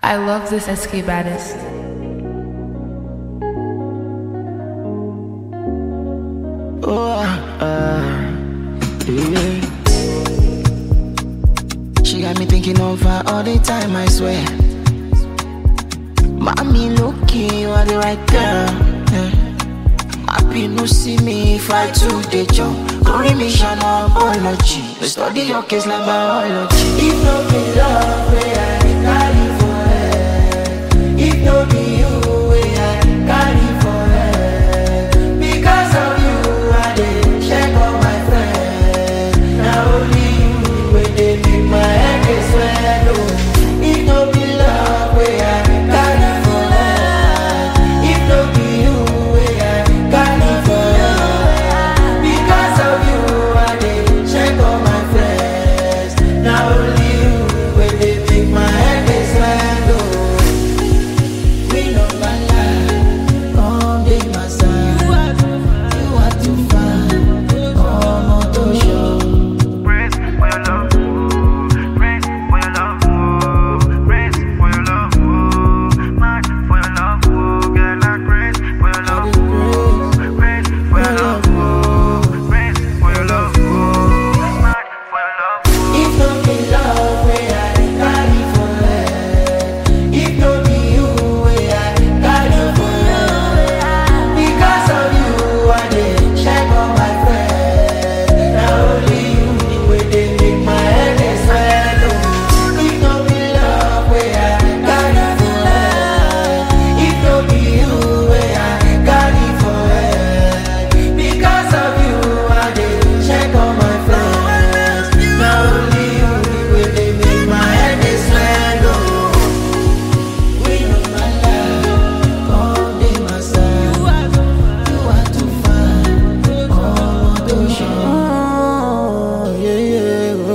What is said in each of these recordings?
I love this SK baddest. Oh, yeah. She got me thinking of her all the time, I swear. Mommy, looking, you are the right girl. Yeah. Happy no see me if I do the job. Don't me shine apology. Study your case like biology. If no be love, we are carry for her. If no be you, we are carry for her. Because of you, I dey check on my friends. Now only you, when they make my head dey swell. If no be love, we are carry for her. If no be you, we are carry for her. Because of you, I dey check on my friends. Now only you, when they make my head dey swell. We know my life, come be my side. You are too fine, come on to show. Praise for your love, praise for your love, praise for your love, mad for your love, girl, I praise for your love, praise for your love, praise for your love, mad for your love. If no be love, we are carry for her. If no be you, we are carry for her. Because of you, I dey check on my friends. Now only you, when they make my head dey swell. If no be love, we are carry for her. If no be you, we are carry for her. Because of you, I dey check on my friends. Now only you, when they make my head dey swell. We know my love, come be my side. You are too fine, come on to show. Yeah, yeah,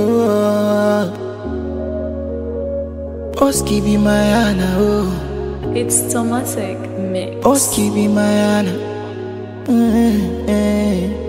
Oski be my Anna, oh. It's Tomatic Mix. Oski be my Anna.